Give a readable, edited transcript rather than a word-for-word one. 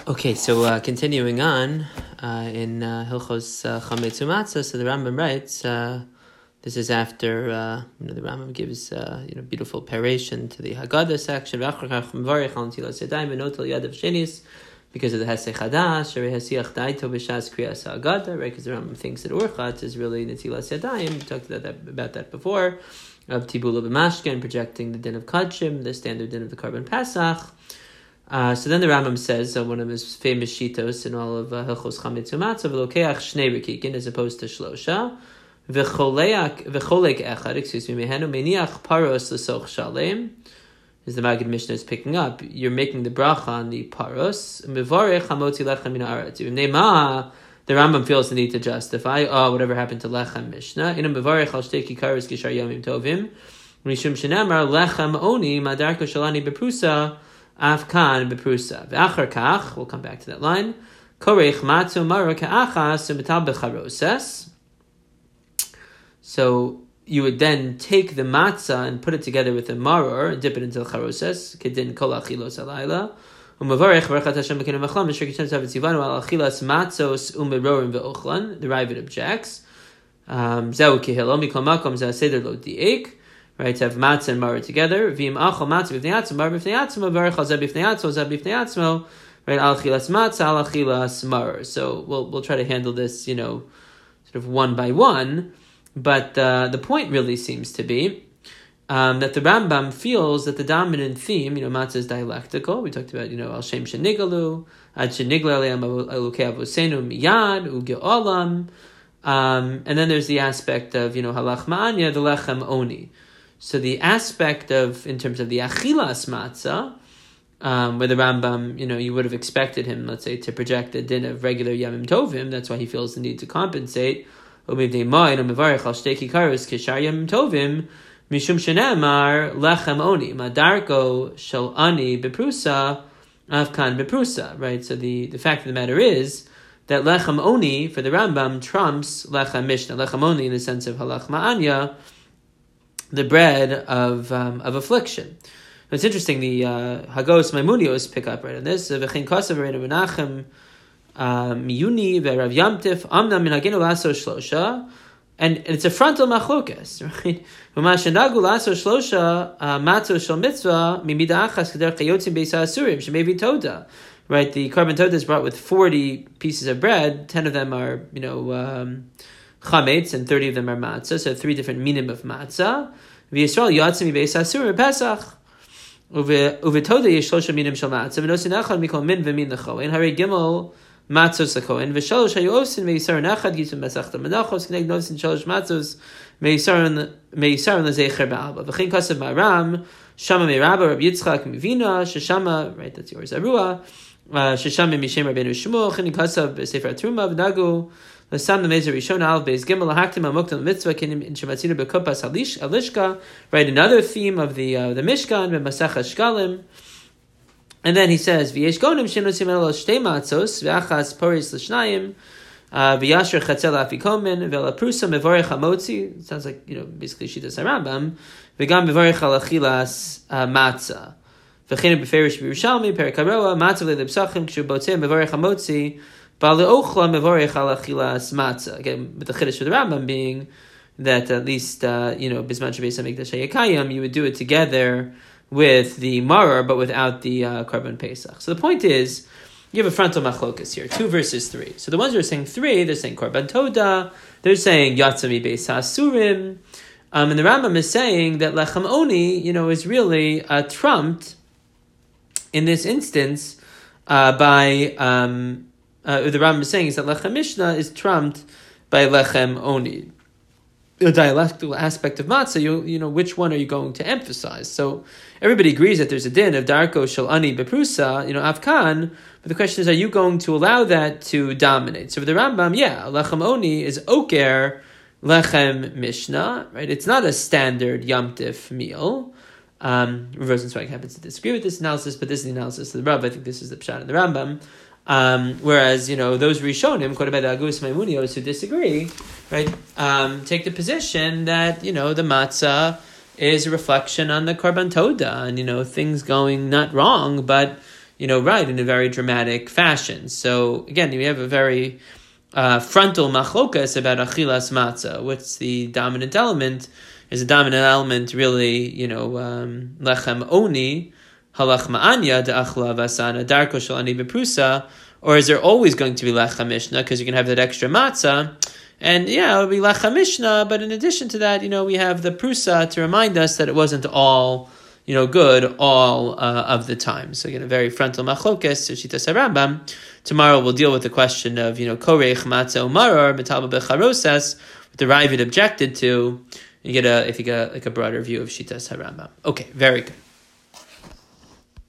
Okay, so continuing on in Hilchos Chametz Umatzah, so the Rambam writes, this is after the Rambam gives beautiful paration to the Haggadah section, because of the Hesech Hadash, or Hesiach Daito B'Shas Kriyas Haggadah, right? Because the Rambam thinks that Urchat is really Netilas Yadayim. We talked about that before, of Tibula B'Mashkin, projecting the din of Kadshim, the standard din of the Karban Pesach. So then the Rambam says, one of his famous shitos in all of Hilchos Chametz Umatzah, v'lokeach shnei rikikin, as opposed to shlosha, v'cholek echad, mehenu meniach paros l'soch shalem, as the Maggid Mishnah is picking up, you're making the bracha on the paros, mevarech hamotzi lechem min haaretz. The Rambam feels the need to justify, whatever happened to lechem Mishnah, inam mevarech al shtei kikaros kishar yamim tovim, mishum shenemar lechem oni madarko shalani beprusa, Afkan beprusa. V'achar kach, we'll come back to that line. Korech matzu mara ka'achas u'metal b'charoses. So you would then take the matzah and put it together with the maror and dip it into the charoses. Kedin kol achilos alayla. U'mavarech v'rechat Hashem b'kinu mechlam v'shir kishem tzav tzivanu al achilas matzos u'merorim v'ochlan. The Ravid objects. Zeu kihilo mikol makom zeh seder lo di'ek. Right, to have matzah and maror together. V'im achol matzah b'fnei atzmo, maror b'fnei atzmo, v'arech al zeh b'fnei atzmo, zeh b'fnei atzmo. Right, al achilas matzah, al achilas maror. So we'll try to handle this, sort of one by one. But the point really seems to be that the Rambam feels that the dominant theme, matzah is dialectical. We talked about, al shem shenigalu, ad shenigla aleim elukei avosenu miyad ugeolam. And then there's the aspect of, halach ma'anya, the lechem oni. So the aspect of, in terms of the achilas matzah, where the Rambam, you would have expected him, let's say, to project the din of regular yamim tovim. That's why he feels the need to compensate. Mishum shenemar lechem oni madarko shel ani beprusa avkan beprusa. Right. So the fact of the matter is that lechem oni for the Rambam trumps lechem mishnah. Lechem oni in the sense of halach ma'anya, the bread of affliction. It's interesting, the Hagos Maimunios pick up right on this. V'chein kasav Reinu Menachem Miyuni ve'Rav Yamtif Amna minagenu laso shlosha, and it's a frontal machlokas, right? V'mashenagu laso shlosha matzo shel mitzvah mimida achas k'der chayotzim beisa asurim shemevi toda. Right, the Karban Toda is brought with 40 pieces of bread. 10 of them are, chametz, and 30 of them are matzah, so 3 different minim of matzah. V'Yisrael yatzim mibeis asurim pesach. Uvetoda yesh shlosha minim shel matzah. V'nosin echad mikol min v'min lechoen. Harei gimel matzos lechoen. V'shalosh hayu osin meisaron echad gitum mesachta menachos. K'neg nosin shalosh matzos meisaron lezecher ba'alba. V'chein kasav ma'aram. Shama me'rabba Rab Yitzchak mivina. Sheshama, right, that's yours, Arua. Sheshama mishem Rabbeinu Shmuel. Chini kasav b'sefer Truma v'nagu. L'sam l'mezer rishon al beis gimel lahaktim amoktam mitzvah kinim in shematzinu b'kupas alishka. Right, another theme of the Mishkan b'masachas shkalim. And then he says v'yesh gonim shenosim el shtei matzos v'achas poris l'shnayim v'yasher chatzel afikomen v'laprusa mevorech hamotzi. Sounds like basically shitas Rambam. V'gam mevorech al achilas matzah. V'chein b'ferish b'Yerushalmi perik haroa matzah le'lepsachim kshu botzeh mevorech hamotzi. Again, with the chiddush for the Rambam being that at least, bisman shebeis hamikdash hayakayim, you would do it together with the maror, but without the Karban Pesach. So the point is, you have a frontal machlokas here, 2 versus 3. So the ones who are saying 3, they're saying Karban Toda, they're saying yatzami beis hasurim, and the Rambam is saying that lechem oni, is really trumped in this instance by. The Rambam is saying is that lechem mishnah is trumped by lechem oni. The dialectical aspect of matzah, which one are you going to emphasize? So everybody agrees that there's a din of darko shel ani beprusa, afkan, but the question is, are you going to allow that to dominate? So for the Rambam, lechem oni is oker lechem mishnah, right? It's not a standard yamtif meal. Rosenzweig happens to disagree with this analysis, but this is the analysis of the Rav. I think this is the pshat in the Rambam. Whereas, those Rishonim, quoted by the Agus Maimunios, who disagree, right, take the position that, the matzah is a reflection on the Karban Toda, and, things going not wrong, but, right in a very dramatic fashion. So again, we have a very frontal machlokas about achilas matzah. What's the dominant element? Is the dominant element really, lechem oni, halach ma'anya de'achla vasana darko shel ani beprusa, or is there always going to be lechem mishnah because you can have that extra matzah? And it'll be lechem mishnah, but in addition to that, we have the prusa to remind us that it wasn't all good all of the time. So again, a very frontal machlokes, Shitas HaRambam. Tomorrow we'll deal with the question of, koreich matzah umaror, metalba becharosas, what the Ravid objected to. If you get like a broader view of Shitas HaRambam. Okay, very good.